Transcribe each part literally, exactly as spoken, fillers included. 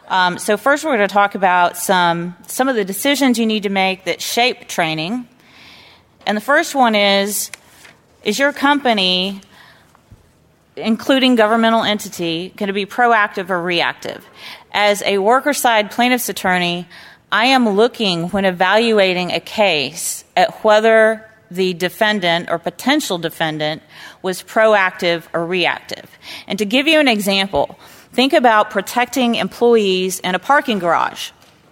Um, so first we're going to talk about some, some of the decisions you need to make that shape training. And the first one is, is your company, including governmental entity, going to be proactive or reactive? As a worker-side plaintiff's attorney, I am looking, when evaluating a case, at whether the defendant or potential defendant was proactive or reactive. And to give you an example, think about protecting employees in a parking garage.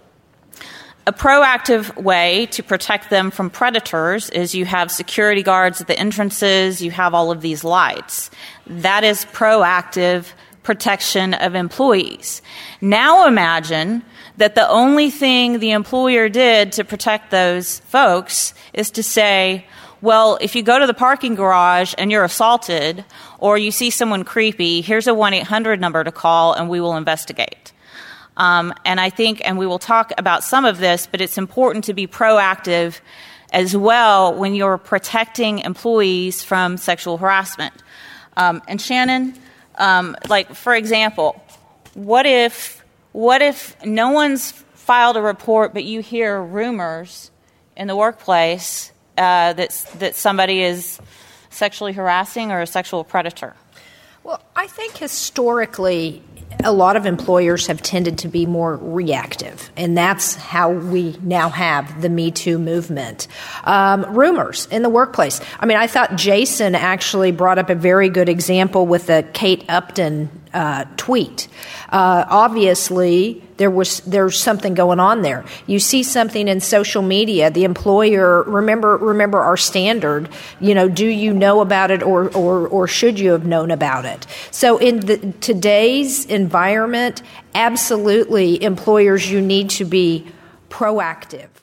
A proactive way to protect them from predators is you have security guards at the entrances, you have all of these lights. That is proactive protection of employees. Now imagine that the only thing the employer did to protect those folks is to say, well, if you go to the parking garage and you're assaulted or you see someone creepy, here's a one eight hundred number to call and we will investigate. Um, and I think, and we will talk about some of this, but it's important to be proactive as well when you're protecting employees from sexual harassment. Um, and Shannon, um, like, for example, what if, what if no one's filed a report, but you hear rumors in the workplace uh, that, that somebody is sexually harassing or a sexual predator? Well, I think historically, a lot of employers have tended to be more reactive, and that's how we now have the Me Too movement. Um, rumors in the workplace. I mean, I thought Jason actually brought up a very good example with the Kate Upton uh, tweet. Uh, obviously, there was there's something going on there. You see something in social media, the employer, remember remember our standard, you know, do you know about it or or, or should you have known about it? So in the, today's environment, absolutely, employers, you need to be proactive.